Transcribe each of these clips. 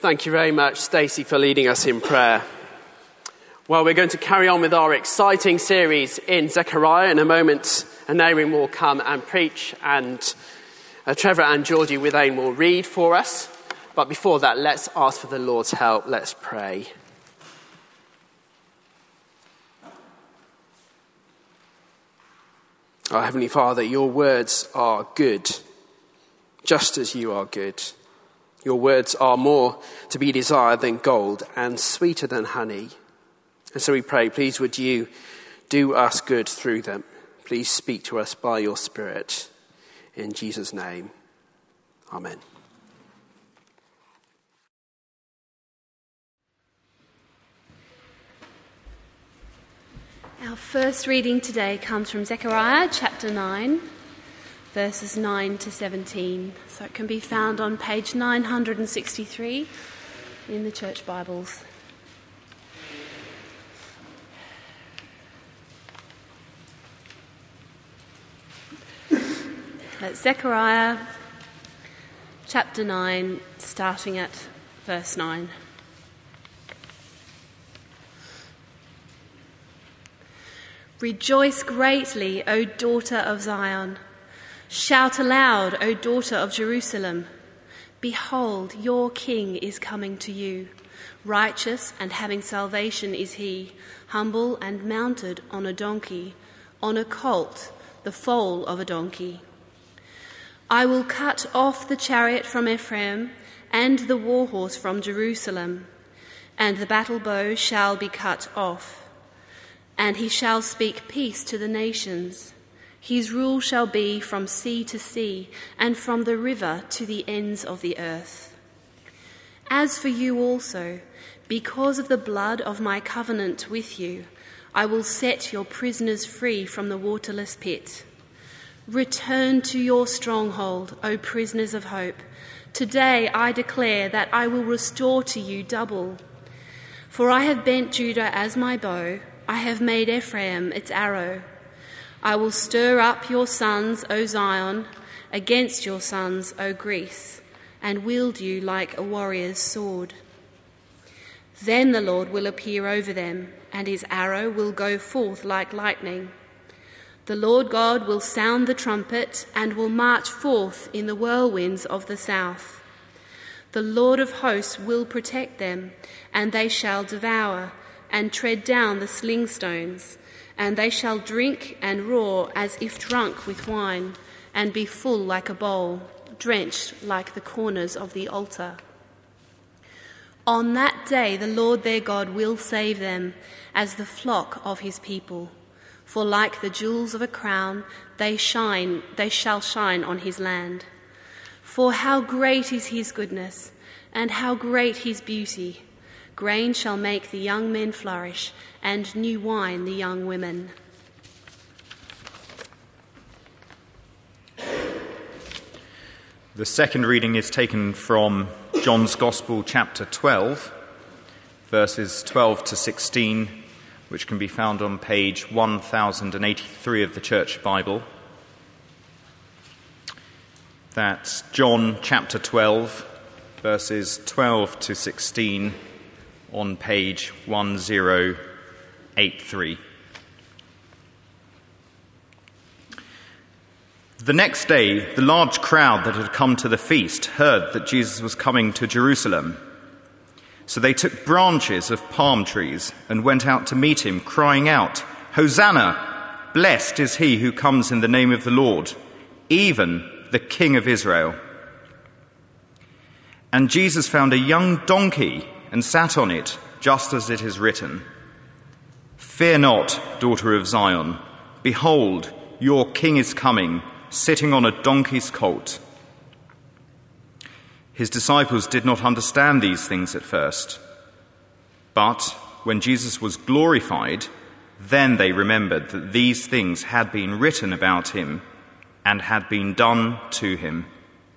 Thank you very much, Stacey, for leading us in prayer. Well, we're going to carry on with our exciting series in Zechariah. In a moment, Nairin will come and preach, and Trevor and Georgie Withane will read for us. But before that, let's ask for the Lord's help. Let's pray. Our Heavenly Father, your words are good, just as you are good. Your words are more to be desired than gold and sweeter than honey. And so we pray, please would you do us good through them. Please speak to us by your Spirit. In Jesus' name, amen. Our first reading today comes from Zechariah chapter 9, verses 9 to 17. So it can be found on page 963 in the Church Bibles. Zechariah chapter 9, starting at verse 9. Rejoice greatly, O daughter of Zion. Shout aloud, O daughter of Jerusalem. Behold, your king is coming to you. Righteous and having salvation is he, humble and mounted on a donkey, on a colt, the foal of a donkey. I will cut off the chariot from Ephraim and the war horse from Jerusalem, and the battle bow shall be cut off. And he shall speak peace to the nations. His rule shall be from sea to sea, and from the river to the ends of the earth. As for you also, because of the blood of my covenant with you, I will set your prisoners free from the waterless pit. Return to your stronghold, O prisoners of hope. Today I declare that I will restore to you double. For I have bent Judah as my bow, I have made Ephraim its arrow. I will stir up your sons, O Zion, against your sons, O Greece, and wield you like a warrior's sword. Then the Lord will appear over them, and his arrow will go forth like lightning. The Lord God will sound the trumpet and will march forth in the whirlwinds of the south. The Lord of hosts will protect them, and they shall devour and tread down the sling stones, and they shall drink and roar as if drunk with wine, and be full like a bowl, drenched like the corners of the altar. On that day the Lord their God will save them as the flock of his people. For like the jewels of a crown, they shall shine on his land. For how great is his goodness, and how great his beauty! Grain shall make the young men flourish, and new wine the young women. The second reading is taken from John's Gospel, chapter 12, verses 12 to 16, which can be found on page 1083 of the Church Bible. That's John chapter 12, verses 12 to 16, on page 1083. The next day, the large crowd that had come to the feast heard that Jesus was coming to Jerusalem. So they took branches of palm trees and went out to meet him, crying out, "Hosanna! Blessed is he who comes in the name of the Lord, even the King of Israel." And Jesus found a young donkey and sat on it, just as it is written, "Fear not, daughter of Zion. Behold, your king is coming, sitting on a donkey's colt." His disciples did not understand these things at first. But when Jesus was glorified, then they remembered that these things had been written about him and had been done to him.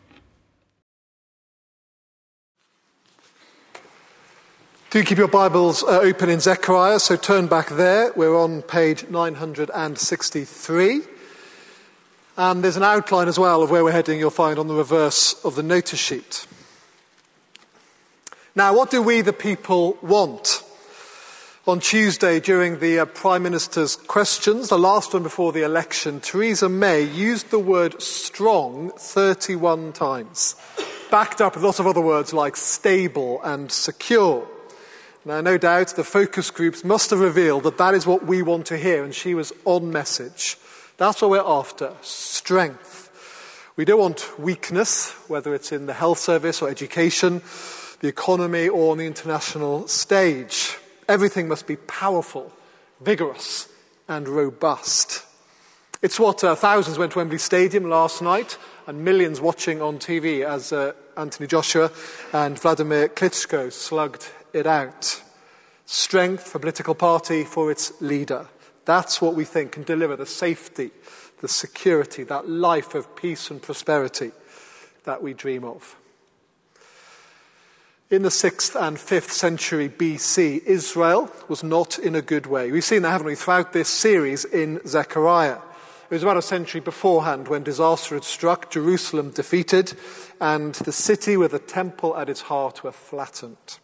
Do keep your Bibles open in Zechariah, so turn back there. We're on page 963. And there's an outline as well of where we're heading you'll find on the reverse of the notice sheet. Now, what do we, the people, want? On Tuesday, during the Prime Minister's questions, the last one before the election, Theresa May used the word strong 31 times, backed up with lots of other words like stable and secure. Now, no doubt the focus groups must have revealed that that is what we want to hear, and she was on message. That's what we're after, strength. We don't want weakness, whether it's in the health service or education, the economy or on the international stage. Everything must be powerful, vigorous, and robust. It's what thousands went to Wembley Stadium last night, and millions watching on TV as Anthony Joshua and Vladimir Klitschko slugged it out. Strength for a political party, for its leader. That's what we think can deliver the safety, the security, that life of peace and prosperity that we dream of. In the 6th and 5th century BC, Israel was not in a good way. We've seen that, haven't we, throughout this series in Zechariah. It was about a century beforehand when disaster had struck, Jerusalem defeated, and the city with the temple at its heart were flattened.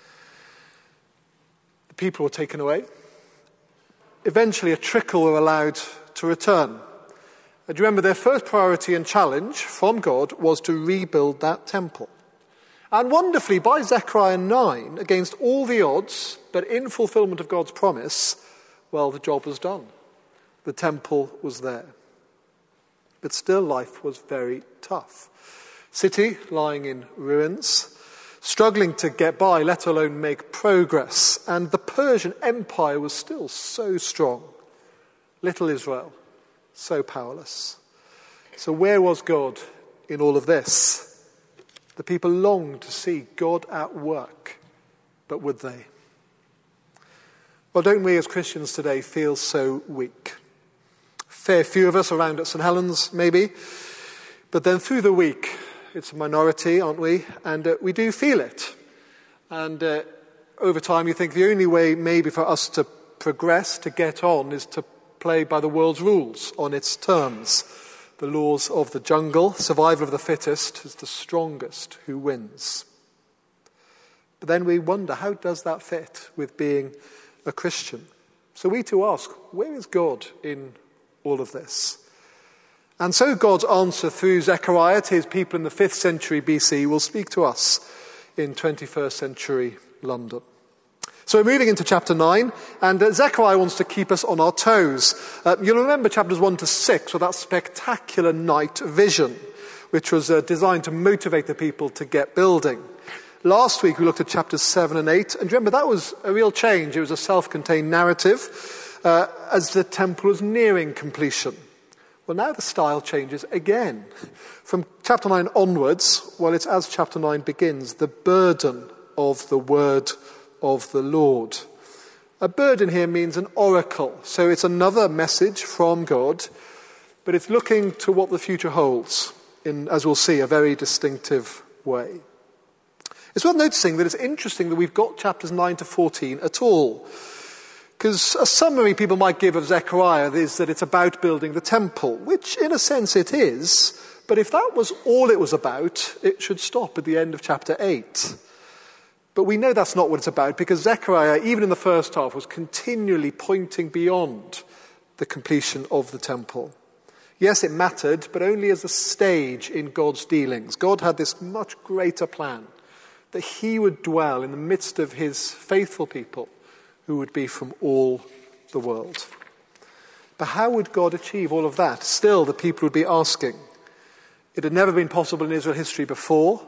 The people were taken away. Eventually, a trickle were allowed to return. And you remember their first priority and challenge from God was to rebuild that temple. And wonderfully, by Zechariah 9, against all the odds, but in fulfillment of God's promise, well, the job was done. The temple was there. But still, life was very tough. City lying in ruins, struggling to get by, let alone make progress. And the Persian Empire was still so strong. Little Israel, so powerless. So where was God in all of this? The people longed to see God at work, but would they? Well, don't we as Christians today feel so weak? Fair few of us around at St. Helens, maybe. But then through the week, it's a minority, aren't we? And we do feel it. And over time, you think the only way maybe for us to progress, to get on, is to play by the world's rules on its terms. The laws of the jungle, survival of the fittest, is the strongest who wins. But then we wonder, how does that fit with being a Christian? So we too ask, where is God in all of this? And so God's answer through Zechariah to his people in the 5th century BC will speak to us in 21st century London. So we're moving into chapter 9, and Zechariah wants to keep us on our toes. You'll remember chapters 1 to 6 with that spectacular night vision, which was designed to motivate the people to get building. Last week we looked at chapters 7 and 8, and remember that was a real change. It was a self-contained narrative as the temple was nearing completion. Well, now the style changes again. From chapter 9 onwards, well, it's as chapter 9 begins, the burden of the word of the Lord. A burden here means an oracle, so it's another message from God, but it's looking to what the future holds in, as we'll see, a very distinctive way. It's worth noticing that it's interesting that we've got chapters 9 to 14 at all, because a summary people might give of Zechariah is that it's about building the temple, which in a sense it is, but if that was all it was about, it should stop at the end of chapter 8. But we know that's not what it's about, because Zechariah, even in the first half, was continually pointing beyond the completion of the temple. Yes, it mattered, but only as a stage in God's dealings. God had this much greater plan, that he would dwell in the midst of his faithful people, who would be from all the world. But how would God achieve all of that? Still, the people would be asking. It had never been possible in Israel history before.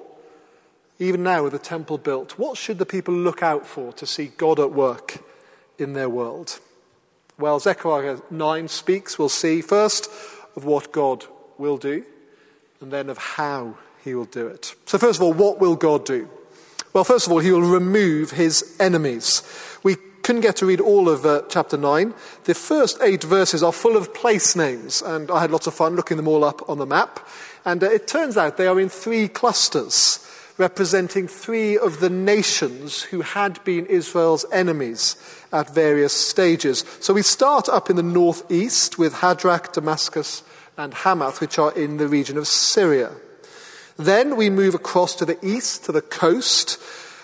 Even now with the temple built, what should the people look out for to see God at work in their world? Well, Zechariah 9 speaks, we'll see, first of what God will do, and then of how he will do it. So first of all, what will God do? Well, first of all, he will remove his enemies. We couldn't get to read all of chapter 9. The first 8 verses are full of place names, and I had lots of fun looking them all up on the map. And it turns out they are in 3 clusters, representing 3 of the nations who had been Israel's enemies at various stages. So we start up in the northeast with Hadrach, Damascus, and Hamath, which are in the region of Syria. Then we move across to the east, to the coast,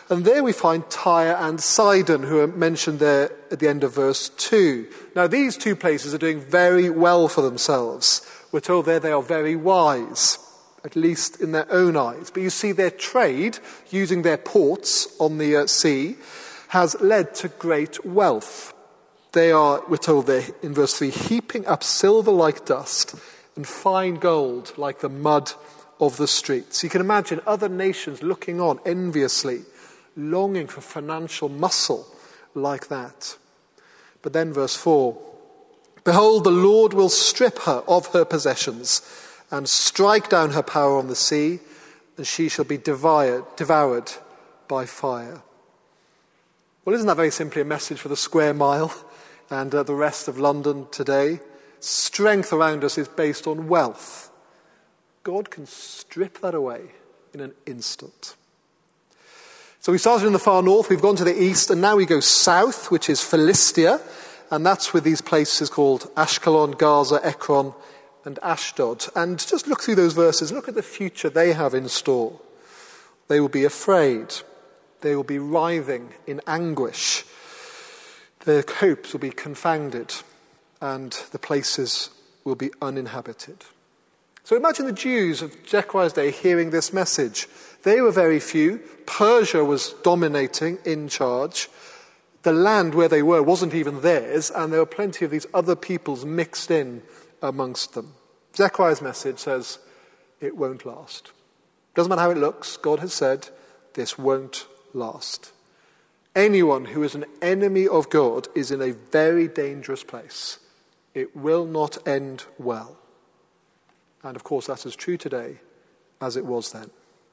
And there we find Tyre and Sidon, who are mentioned there at the end of verse 2. Now, these two places are doing very well for themselves. We're told there they are very wise, at least in their own eyes. But you see, their trade, using their ports on the sea, has led to great wealth. They are, we're told there in verse 3, heaping up silver like dust and fine gold like the mud of the streets. You can imagine other nations looking on enviously, longing for financial muscle like that. But then verse 4, behold, the Lord will strip her of her possessions and strike down her power on the sea, and she shall be devoured by fire. Well, isn't that very simply a message for the square mile and the rest of London today? Strength around us is based on wealth. God can strip that away in an instant. So we started in the far north, we've gone to the east, and now we go south, which is Philistia, and that's with these places called Ashkelon, Gaza, Ekron, and Ashdod. And just look through those verses, look at the future they have in store. They will be afraid. They will be writhing in anguish. Their hopes will be confounded, and the places will be uninhabited. So imagine the Jews of Zechariah's day hearing this message. They were very few. Persia was dominating, in charge. The land where they were wasn't even theirs, and there were plenty of these other peoples mixed in amongst them. Zechariah's message says, it won't last. Doesn't matter how it looks, God has said, this won't last. Anyone who is an enemy of God is in a very dangerous place. It will not end well. And of course, that's as true today as it was then.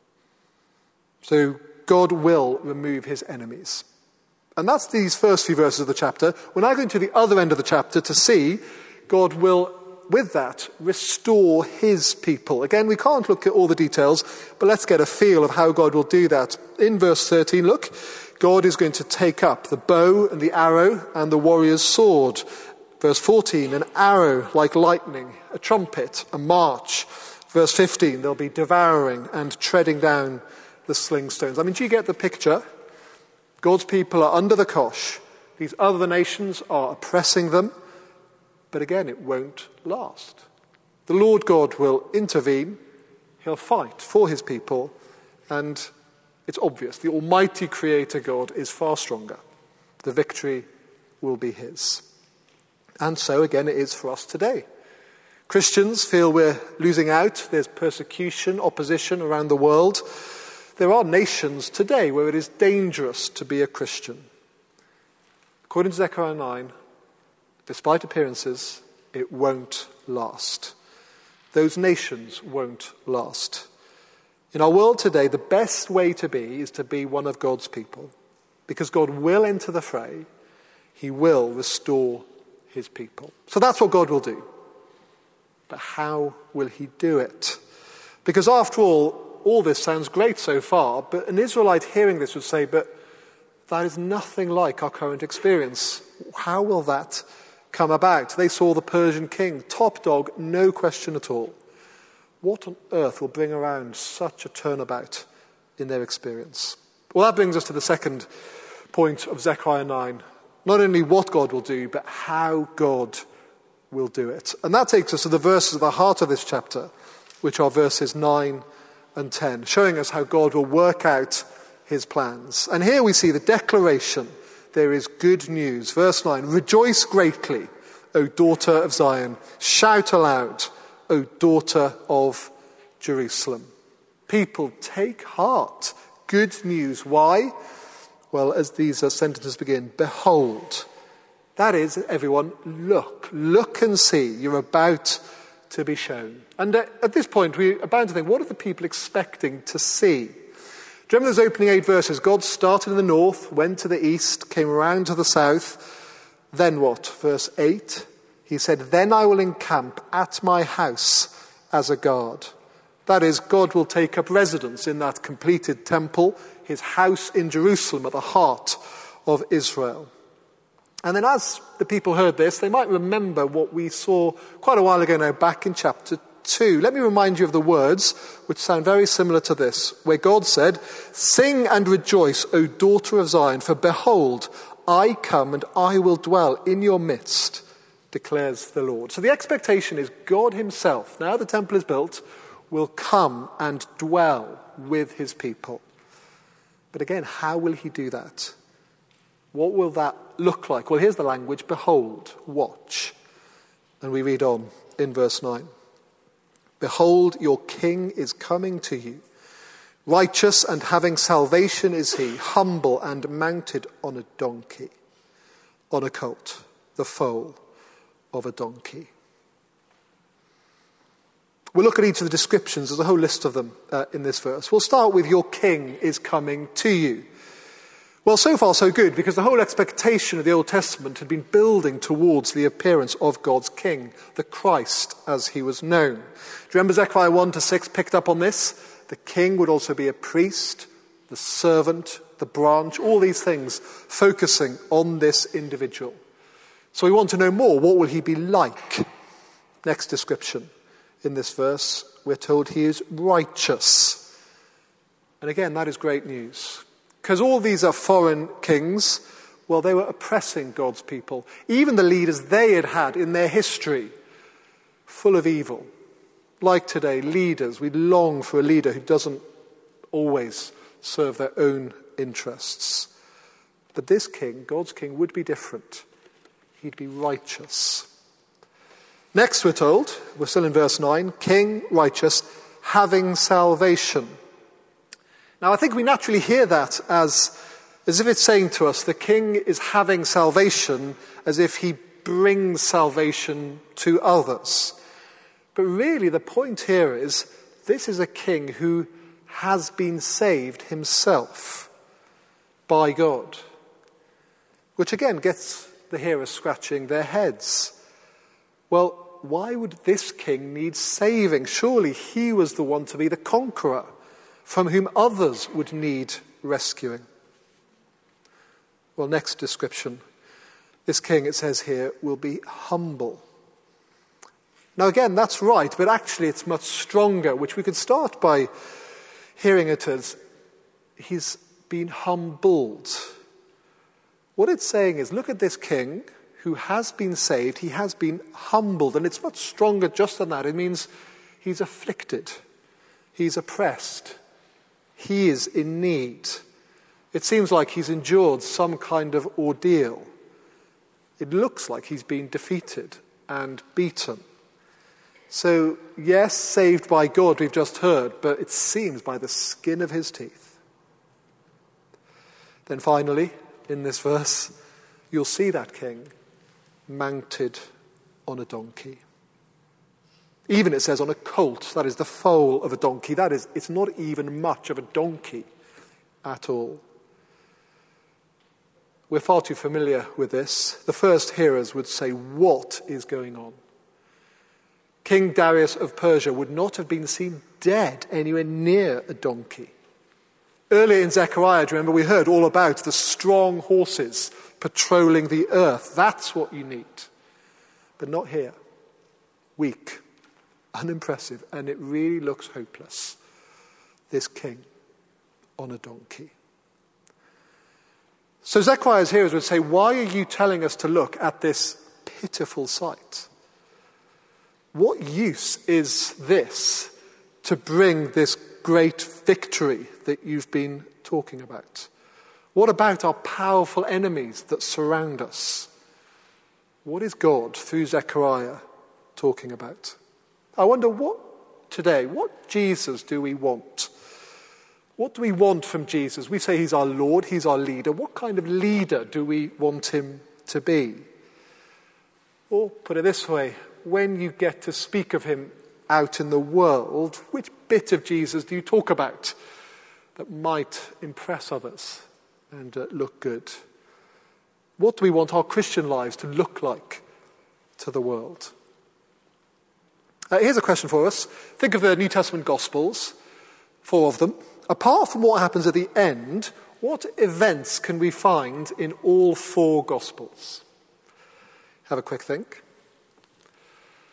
So God will remove his enemies. And that's these first few verses of the chapter. We're now going to the other end of the chapter to see God will, with that, restore his people. Again, we can't look at all the details, but let's get a feel of how God will do that. In verse 13, look, God is going to take up the bow and the arrow and the warrior's sword. Verse 14, an arrow like lightning, a trumpet, a march. Verse 15, they'll be devouring and treading down the sling stones. I mean, do you get the picture? God's people are under the cosh. These other nations are oppressing them. But again, it won't last. The Lord God will intervene. He'll fight for his people. And it's obvious, the Almighty Creator God is far stronger. The victory will be his. And so, again, it is for us today. Christians feel we're losing out. There's persecution, opposition around the world. There are nations today where it is dangerous to be a Christian. According to Zechariah 9, despite appearances, it won't last. Those nations won't last. In our world today, the best way to be is to be one of God's people. Because God will enter the fray. He will restore his people. So that's what God will do. But how will he do it? Because after all this sounds great so far, but an Israelite hearing this would say, but that is nothing like our current experience. How will that come about? They saw the Persian king, top dog, no question at all. What on earth will bring around such a turnabout in their experience? Well, that brings us to the second point of Zechariah 9. Not only what God will do, but how God will do it. And that takes us to the verses at the heart of this chapter, which are verses 9 and 10, showing us how God will work out his plans. And here we see the declaration. There is good news. Verse 9, rejoice greatly, O daughter of Zion. Shout aloud, O daughter of Jerusalem. People, take heart. Good news. Why? Well, as these sentences begin, behold. That is, everyone, look. Look and see. You're about to be shown. And at this point, we are bound to think, what are the people expecting to see? Do you remember those opening 8 verses? God started in the north, went to the east, came around to the south. Then what? Verse 8. He said, then I will encamp at my house as a guard. That is, God will take up residence in that completed temple, his house in Jerusalem at the heart of Israel. And then as the people heard this, they might remember what we saw quite a while ago now back in chapter 2. Let me remind you of the words, which sound very similar to this, where God said, "Sing and rejoice, O daughter of Zion, for behold, I come and I will dwell in your midst, declares the Lord." So the expectation is God himself, now the temple is built, will come and dwell with his people. But again, how will he do that? What will that look like? Well, here's the language: behold, watch. And we read on in verse 9. "Behold, your king is coming to you. Righteous and having salvation is he, humble and mounted on a donkey, on a colt, the foal of a donkey." We'll look at each of the descriptions. There's a whole list of them in this verse. We'll start with "your king is coming to you." Well, so far so good, because the whole expectation of the Old Testament had been building towards the appearance of God's king, the Christ as he was known. Do you remember Zechariah 1-6 picked up on this? The king would also be a priest, the servant, the branch, all these things focusing on this individual. So we want to know more. What will he be like? Next description in this verse, we're told he is righteous. And again, that is great news. Because all these are foreign kings. Well, they were oppressing God's people. Even the leaders they had had in their history, full of evil. Like today, leaders, we long for a leader who doesn't always serve their own interests. But this king, God's king, would be different. He'd be righteous. Next we're told, we're still in verse 9, king, righteous, having salvation. Now I think we naturally hear that as if it's saying to us, the king is having salvation as if he brings salvation to others. But really the point here is, this is a king who has been saved himself by God. Which again gets the hearers scratching their heads. Well, why would this king need saving? Surely he was the one to be the conqueror, from whom others would need rescuing. Well, next description. This king, it says here, will be humble. Now again, that's right, but actually it's much stronger, which we could start by hearing it as, he's been humbled. What it's saying is, look at this king who has been saved, he has been humbled, and it's much stronger just than that. It means he's afflicted, he's oppressed, he is in need. It seems like he's endured some kind of ordeal. It looks like he's been defeated and beaten. So, yes, saved by God, we've just heard, but it seems by the skin of his teeth. Then finally, in this verse, you'll see that king mounted on a donkey. Even it says on a colt, that is the foal of a donkey. That is, it's not even much of a donkey at all. We're far too familiar with this. The first hearers would say, what is going on? King Darius of Persia would not have been seen dead anywhere near a donkey. Earlier in Zechariah, do you remember, we heard all about the strong horses patrolling the earth. That's what you need. But not here. Weak, unimpressive, and it really looks hopeless. This king on a donkey. So Zechariah's hearers would say, why are you telling us to look at this pitiful sight? What use is this to bring this great victory that you've been talking about? What about our powerful enemies that surround us? What is God, through Zechariah, talking about? I wonder what Jesus do we want? What do we want from Jesus? We say he's our Lord, he's our leader. What kind of leader do we want him to be? Or, put it this way, when you get to speak of him out in the world, which bit of Jesus do you talk about that might impress others and look good? What do we want our Christian lives to look like to the world? Here's a question for us. Think of the New Testament Gospels, 4 of them. Apart from what happens at the end, what events can we find in all 4 Gospels? Have a quick think.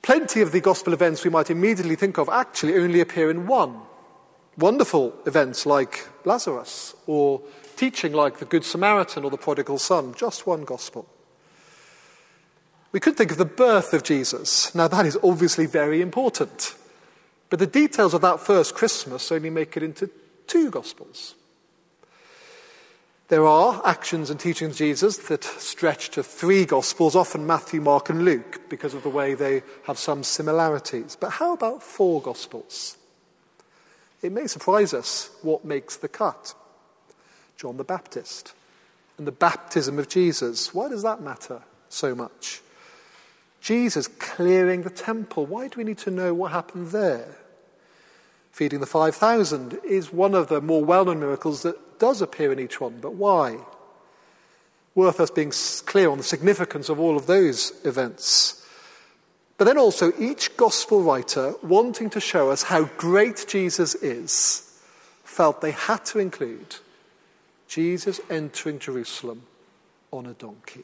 Plenty of the gospel events we might immediately think of actually only appear in one. Wonderful events like Lazarus, or teaching like the Good Samaritan or the prodigal son, just one gospel. We could think of the birth of Jesus. Now that is obviously very important. But the details of that first Christmas only make it into two gospels. There are actions and teachings of Jesus that stretch to three gospels, often Matthew, Mark and Luke, because of the way they have some similarities. But how about four gospels? It may surprise us what makes the cut. John the Baptist and the baptism of Jesus. Why does that matter so much? Jesus clearing the temple. Why do we need to know what happened there? Feeding the 5,000 is one of the more well-known miracles that does appear in each one. But why? Worth us being clear on the significance of all of those events. But then also each gospel writer, wanting to show us how great Jesus is, felt they had to include Jesus entering Jerusalem on a donkey.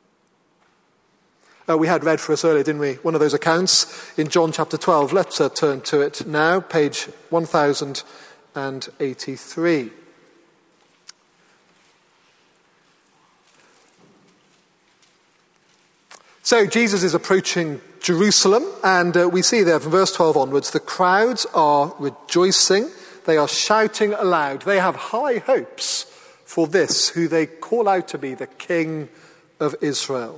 We had read for us earlier, didn't we? One of those accounts in John chapter 12. Let's turn to it now, page 1083. So Jesus is approaching Jerusalem, and we see there from verse 12 onwards, the crowds are rejoicing. They are shouting aloud. They have high hopes for this, who they call out to be the King of Israel.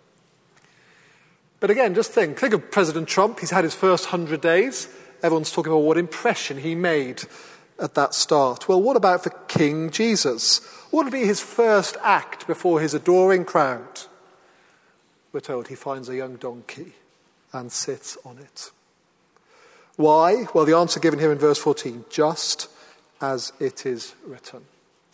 But again, just think of President Trump. He's had his first 100 days. Everyone's talking about what impression he made at that start. Well, what about for King Jesus? What will be his first act before his adoring crowd? We're told he finds a young donkey and sits on it. Why? Well, the answer given here in verse 14, just as it is written.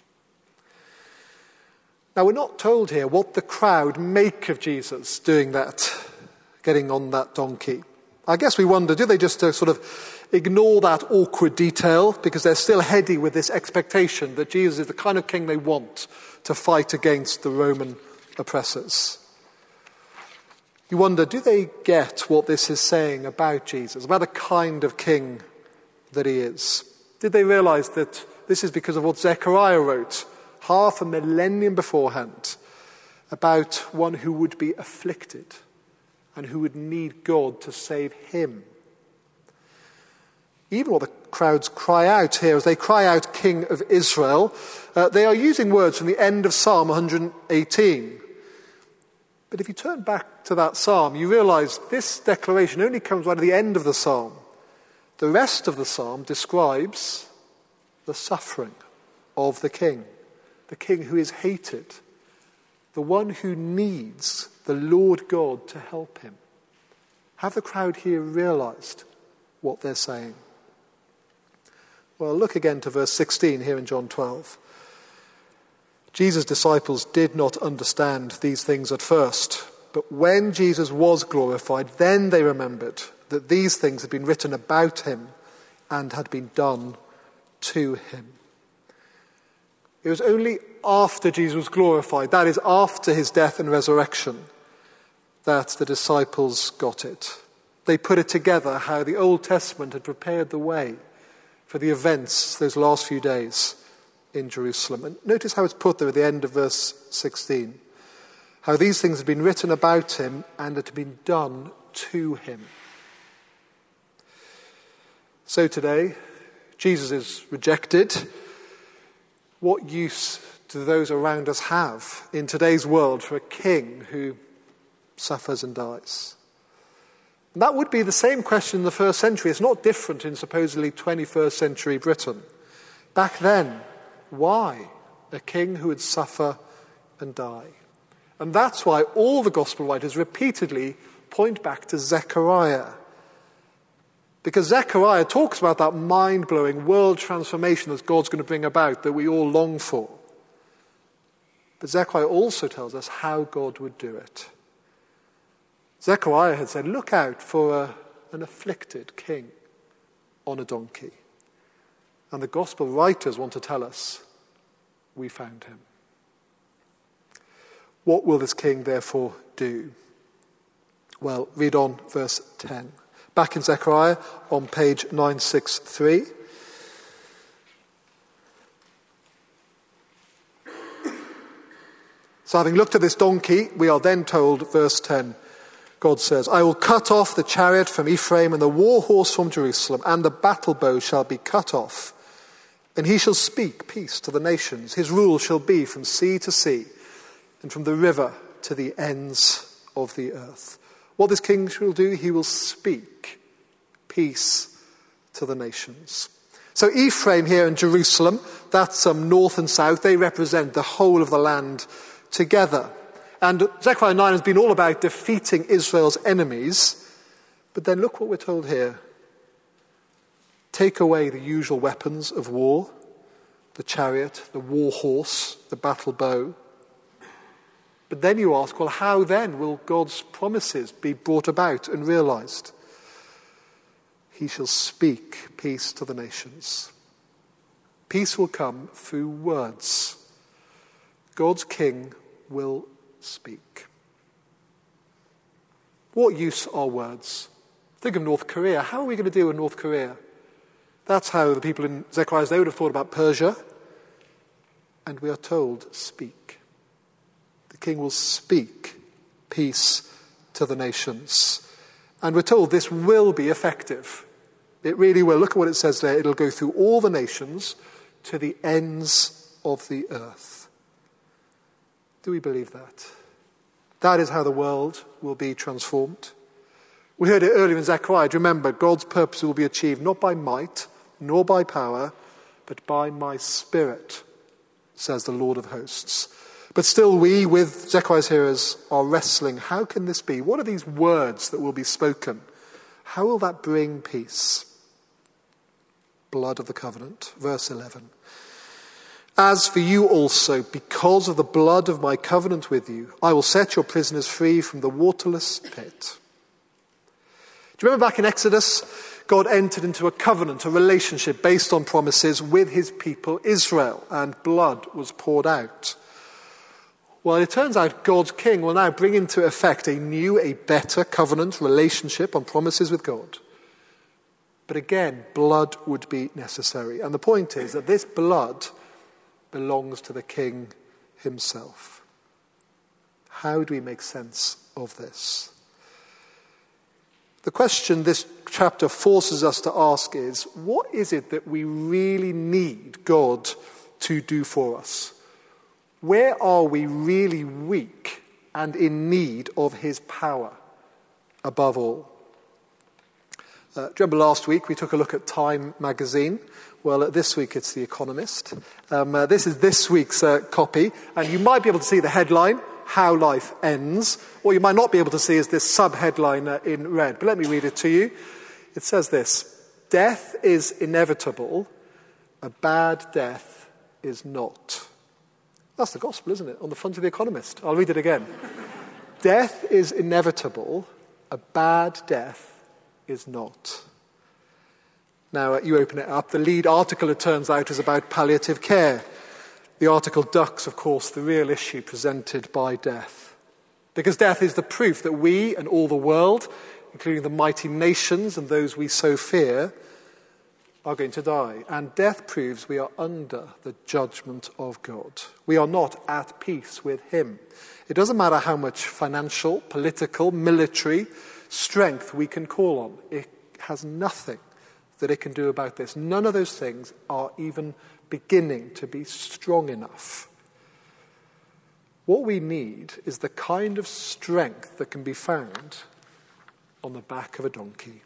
Now, we're not told here what the crowd make of Jesus doing that, getting on that donkey. I guess we wonder, do they just sort of ignore that awkward detail because they're still heady with this expectation that Jesus is the kind of king they want to fight against the Roman oppressors? You wonder, do they get what this is saying about Jesus, about the kind of king that he is? Did they realize that this is because of what Zechariah wrote half a millennium beforehand about one who would be afflicted and who would need God to save him? Even what the crowds cry out here, as they cry out, King of Israel, they are using words from the end of Psalm 118. But if you turn back to that psalm, you realize this declaration only comes right at the end of the psalm. The rest of the psalm describes the suffering of the king who is hated, the one who needs the Lord God to help him. Have the crowd here realized what they're saying? Well, look again to verse 16 here in John 12. Jesus' disciples did not understand these things at first, but when Jesus was glorified, then they remembered that these things had been written about him and had been done to him. It was only after Jesus was glorified, that is, after his death and resurrection, that the disciples got it. They put it together, how the Old Testament had prepared the way for the events those last few days in Jerusalem. And notice how it's put there at the end of verse 16. How these things had been written about him and had been done to him. So today, Jesus is rejected. What use do those around us have in today's world for a king who suffers and dies? And that would be the same question in the first century. It's not different in supposedly 21st century Britain. Back then, why a king who would suffer and die? And that's why all the gospel writers repeatedly point back to Zechariah. Because Zechariah talks about that mind-blowing world transformation that God's going to bring about, that we all long for. But Zechariah also tells us how God would do it. Zechariah had said, look out for an afflicted king on a donkey. And the gospel writers want to tell us, we found him. What will this king therefore do? Well, read on verse 10. Back in Zechariah on page 963. So having looked at this donkey, we are then told, verse 10, God says, I will cut off the chariot from Ephraim and the war horse from Jerusalem, and the battle bow shall be cut off. And he shall speak peace to the nations. His rule shall be from sea to sea, and from the river to the ends of the earth. What this king shall do, he will speak peace to the nations. So Ephraim here in Jerusalem, that's north and south, they represent the whole of the land together. And Zechariah 9 has been all about defeating Israel's enemies. But then look what we're told here. Take away the usual weapons of war, the chariot, the war horse, the battle bow. But then you ask, well, how then will God's promises be brought about and realized? He shall speak peace to the nations. Peace will come through words. God's king will speak. What use are words? Think of North Korea. How are we going to deal with North Korea? That's how the people in Zechariah's day would have thought about Persia. And we are told, speak. The king will speak peace to the nations. And we're told this will be effective. It really will. Look at what it says there. It'll go through all the nations to the ends of the earth. Do we believe that? That is how the world will be transformed. We heard it earlier in Zechariah. Do you remember? God's purpose will be achieved not by might, nor by power, but by my Spirit, says the Lord of hosts. But still we, with Zechariah's hearers, are wrestling. How can this be? What are these words that will be spoken? How will that bring peace? Blood of the covenant. Verse 11. As for you also, because of the blood of my covenant with you, I will set your prisoners free from the waterless pit. Do you remember back in Exodus, God entered into a covenant, a relationship based on promises with his people Israel, and blood was poured out. Well, it turns out God's king will now bring into effect a new, a better covenant relationship on promises with God. But again, blood would be necessary. And the point is that this blood belongs to the king himself. How do we make sense of this? The question this chapter forces us to ask is, what is it that we really need God to do for us? Where are we really weak and in need of his power above all? Do you remember last week we took a look at Time magazine? Well, this week it's The Economist. This is this week's copy, and you might be able to see the headline, How Life Ends. What you might not be able to see is this sub-headline in red, but let me read it to you. It says this: death is inevitable, a bad death is not. That's the gospel, isn't it? On the front of The Economist. I'll read it again. Death is inevitable, a bad death is not. Now, you open it up. The lead article, it turns out, is about palliative care. The article ducks, of course, the real issue presented by death. Because death is the proof that we and all the world, including the mighty nations and those we so fear, are going to die. And death proves we are under the judgment of God. We are not at peace with him. It doesn't matter how much financial, political, military strength we can call on. It has nothing that it can do about this. None of those things are even beginning to be strong enough. What we need is the kind of strength that can be found on the back of a donkey.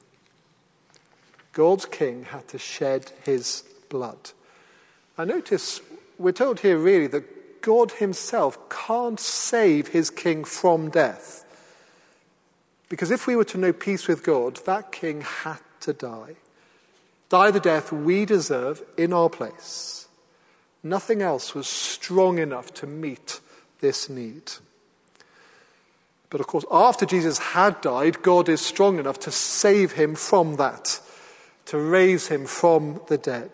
God's king had to shed his blood. Now notice, we're told here really that God himself can't save his king from death. Because if we were to know peace with God, that king had to die. Die the death we deserve in our place. Nothing else was strong enough to meet this need. But of course, after Jesus had died, God is strong enough to save him from that, to raise him from the dead.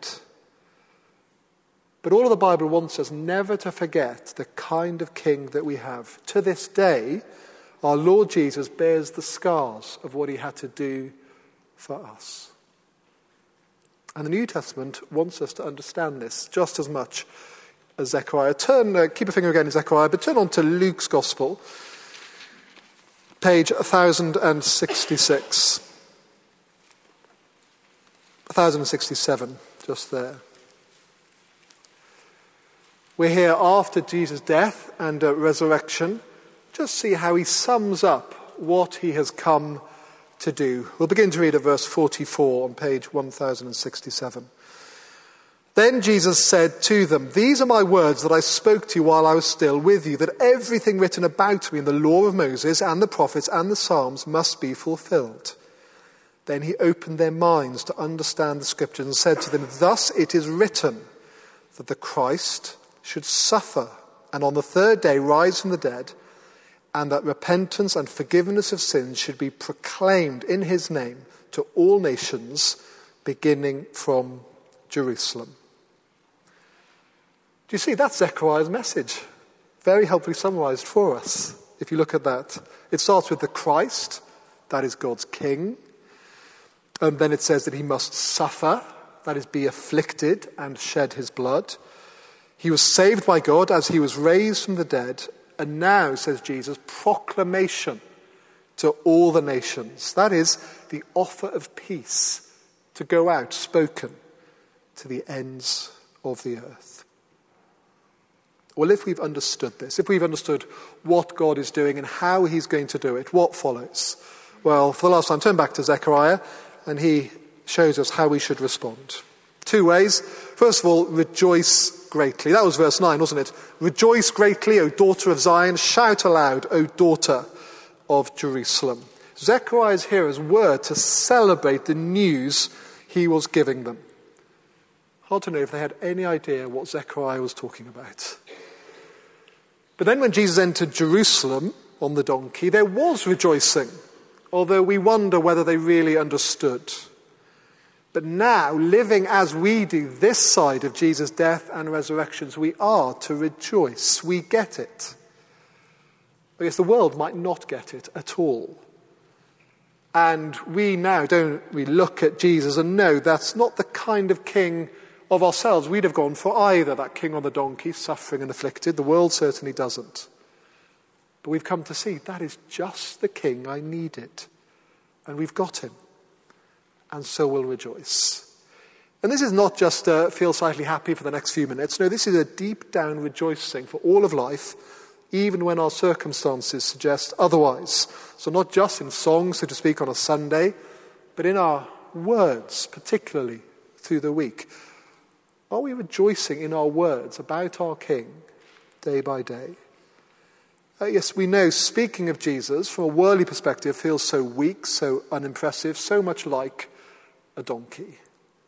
But all of the Bible wants us never to forget the kind of king that we have. To this day, Our Lord Jesus bears the scars of what he had to do for us. And the New Testament wants us to understand this just as much as Zechariah. Keep a finger again in Zechariah, but turn on to Luke's Gospel, page 1066. 1067, just there. We're here after Jesus' death and resurrection. Just see how he sums up what he has come to do. We'll begin to read at verse 44 on page 1067. Then Jesus said to them, "These are my words that I spoke to you while I was still with you, that everything written about me in the law of Moses and the prophets and the Psalms must be fulfilled." Then he opened their minds to understand the scriptures and said to them, "Thus it is written that the Christ should suffer and on the third day rise from the dead, and that repentance and forgiveness of sins should be proclaimed in his name to all nations, beginning from Jerusalem." Do you see, that's Zechariah's message. Very helpfully summarized for us, if you look at that. It starts with the Christ, that is God's King. And then it says that he must suffer, that is, be afflicted and shed his blood. He was saved by God as he was raised from the dead. And now, says Jesus, proclamation to all the nations. That is the offer of peace to go out spoken to the ends of the earth. Well, if we've understood this, if we've understood what God is doing and how he's going to do it, what follows? Well, for the last time, turn back to Zechariah, and he shows us how we should respond. Two ways. First of all, rejoice greatly. That was verse 9, wasn't it? Rejoice greatly, O daughter of Zion. Shout aloud, O daughter of Jerusalem. Zechariah's hearers were to celebrate the news he was giving them. Hard to know if they had any idea what Zechariah was talking about. But then when Jesus entered Jerusalem on the donkey, there was rejoicing, although we wonder whether they really understood. But now, living as we do this side of Jesus' death and resurrections, we are to rejoice. We get it. I guess the world might not get it at all. And we now, don't we, look at Jesus and know that's not the kind of king of ourselves we'd have gone for either, that king on the donkey, suffering and afflicted. The world certainly doesn't. But we've come to see that is just the king I needed. And we've got him. And so we'll rejoice. And this is not just feel slightly happy for the next few minutes. No, this is a deep down rejoicing for all of life, even when our circumstances suggest otherwise. So not just in song, so to speak, on a Sunday, but in our words, particularly through the week. Are we rejoicing in our words about our King day by day? Yes, we know speaking of Jesus from a worldly perspective feels so weak, so unimpressive, so much like a donkey.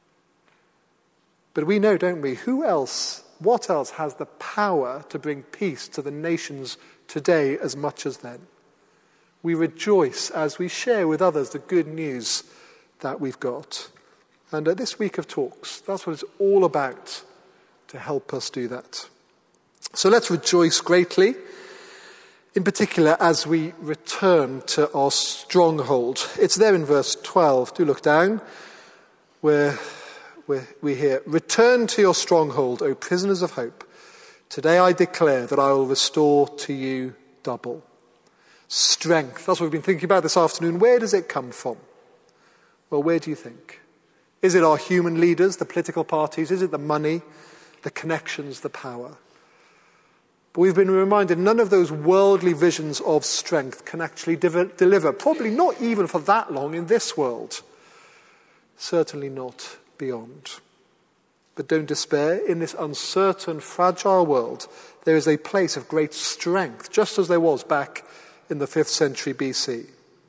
But we know, don't we, what else has the power to bring peace to the nations today as much as then? We rejoice as we share with others the good news that we've got. And this week of talks, that's what it's all about, to help us do that. So let's rejoice greatly, in particular as we return to our stronghold. It's there in verse 12. Do look down, where we hear, "Return to your stronghold, O prisoners of hope. Today I declare that I will restore to you double." Strength, that's what we've been thinking about this afternoon. Where does it come from? Well, where do you think? Is it our human leaders, the political parties? Is it the money, the connections, the power? But we've been reminded none of those worldly visions of strength can actually deliver, probably not even for that long in this world. Certainly not beyond. But don't despair. In this uncertain, fragile world, there is a place of great strength, just as there was back in the 5th century BC.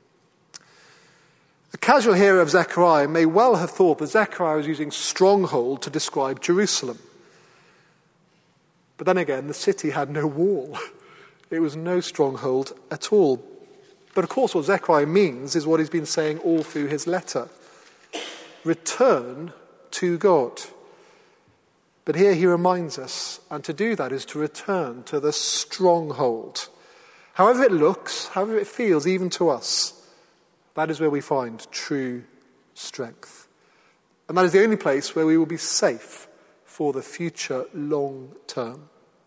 A casual hearer of Zechariah may well have thought that Zechariah was using stronghold to describe Jerusalem. But then again, the city had no wall. It was no stronghold at all. But of course what Zechariah means is what he's been saying all through his letter. Return to God. But here he reminds us, and to do that is to return to the stronghold. However it looks, however it feels, even to us, that is where we find true strength. And that is the only place where we will be safe for the future long term.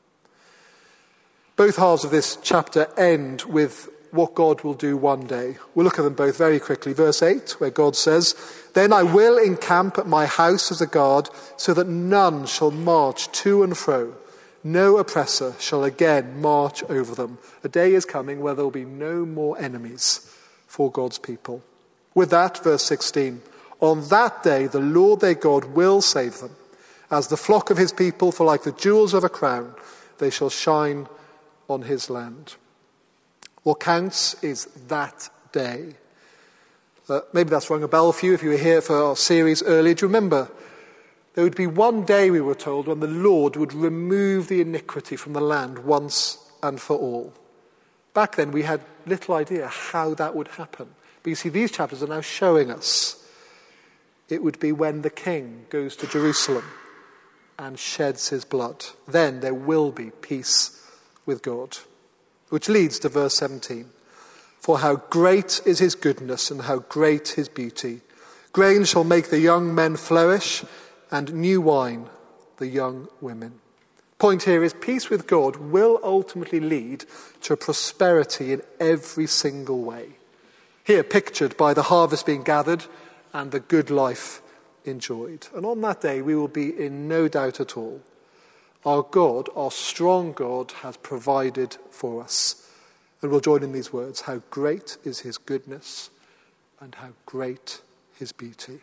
Both halves of this chapter end with what God will do one day. We'll look at them both very quickly. Verse 8, where God says, "Then I will encamp at my house as a guard, so that none shall march to and fro. No oppressor shall again march over them." A day is coming where there will be no more enemies for God's people. With that, verse 16, "On that day the Lord their God will save them. As the flock of his people, for like the jewels of a crown, they shall shine on his land." What counts is that day. Maybe that's rung a bell for you if you were here for our series earlier. Do you remember? There would be one day, we were told, when the Lord would remove the iniquity from the land once and for all. Back then we had little idea how that would happen. But you see, these chapters are now showing us it would be when the king goes to Jerusalem and sheds his blood. Then there will be peace with God. Which leads to verse 17. "For how great is his goodness and how great his beauty. Grain shall make the young men flourish, and new wine the young women." Point here is peace with God will ultimately lead to prosperity in every single way. Here pictured by the harvest being gathered and the good life enjoyed. And on that day we will be in no doubt at all. Our God, our strong God, has provided for us. And we'll join in these words, "How great is his goodness and how great his beauty."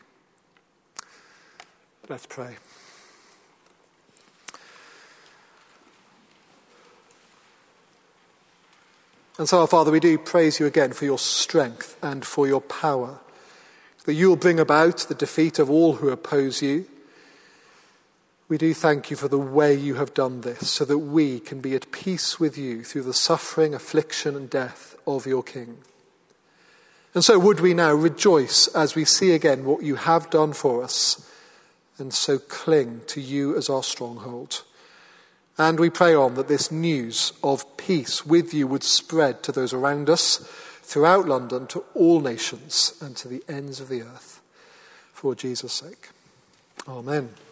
Let's pray. And so, our Father, we do praise you again for your strength and for your power, that you will bring about the defeat of all who oppose you. We do thank you for the way you have done this, so that we can be at peace with you through the suffering, affliction, and death of your King. And so would we now rejoice as we see again what you have done for us, and so cling to you as our stronghold. And we pray on that this news of peace with you would spread to those around us, throughout London, to all nations, and to the ends of the earth. For Jesus' sake. Amen.